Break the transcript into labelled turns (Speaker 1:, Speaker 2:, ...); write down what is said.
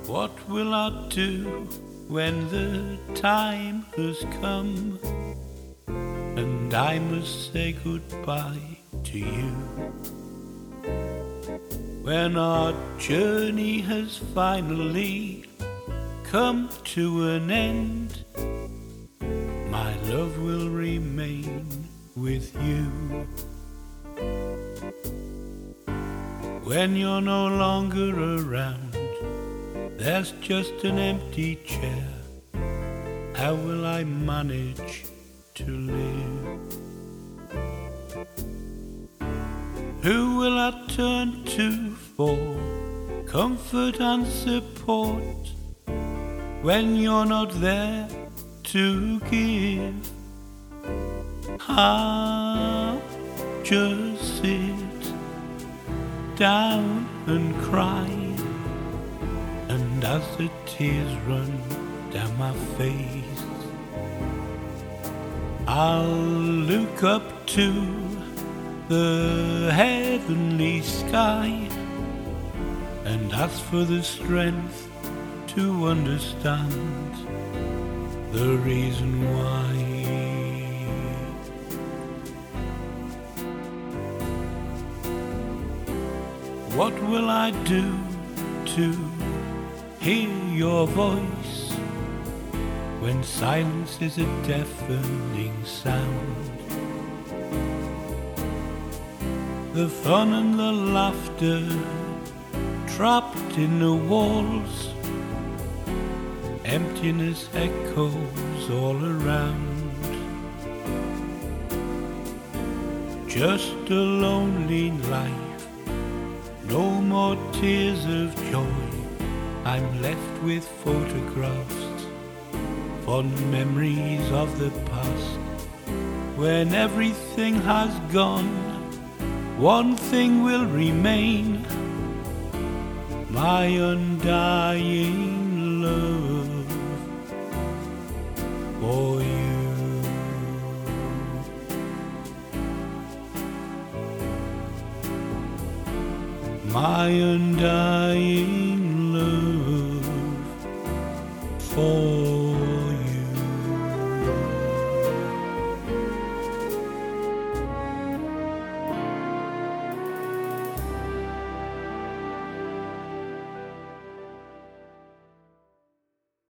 Speaker 1: What will I do when the time has come and I must say goodbye to you? When our journey has finally come to an end, my love will remain with you. When you're no longer around, there's just an empty chair. How will I manage to live? Who will I turn to for comfort and support when you're not there to give? I'll just sit down and cry, and as the tears run down my face, I'll look up to the heavenly sky and ask for the strength to understand the reason why. What will I do to hear your voice when silence is a deafening sound? The fun and the laughter trapped in the walls, emptiness echoes all around. Just a lonely life, no more tears of joy. I'm left with photographs, fond memories of the past. When everything has gone, one thing will remain: my undying love for you. My undying love for